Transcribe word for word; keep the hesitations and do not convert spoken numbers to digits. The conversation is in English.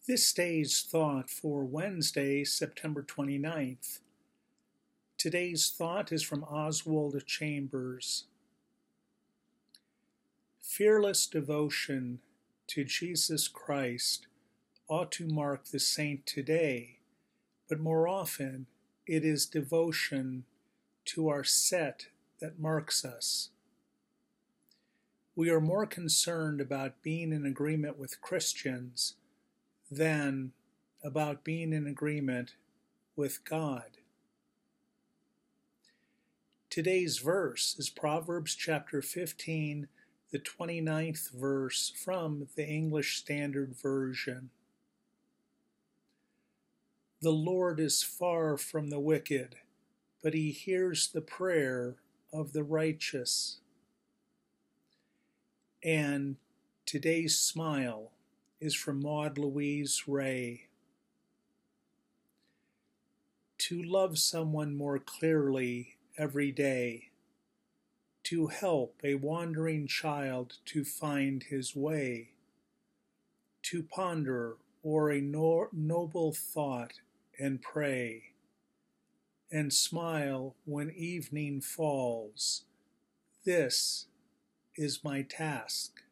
This day's thought for Wednesday, September twenty-ninth. Today's thought is from Oswald Chambers. Fearless devotion to Jesus Christ ought to mark the saint today, but more often it is devotion to our set that marks us. We are more concerned about being in agreement with Christians than about being in agreement with God. Today's verse is Proverbs chapter fifteen, the twenty-ninth verse from the English Standard Version. The Lord is far from the wicked, but he hears the prayer of the righteous. And today's smile is from Maud Louise Ray. To love someone more clearly every day, to help a wandering child to find his way, to ponder o'er a no- noble thought and pray, and smile when evening falls. This is my task.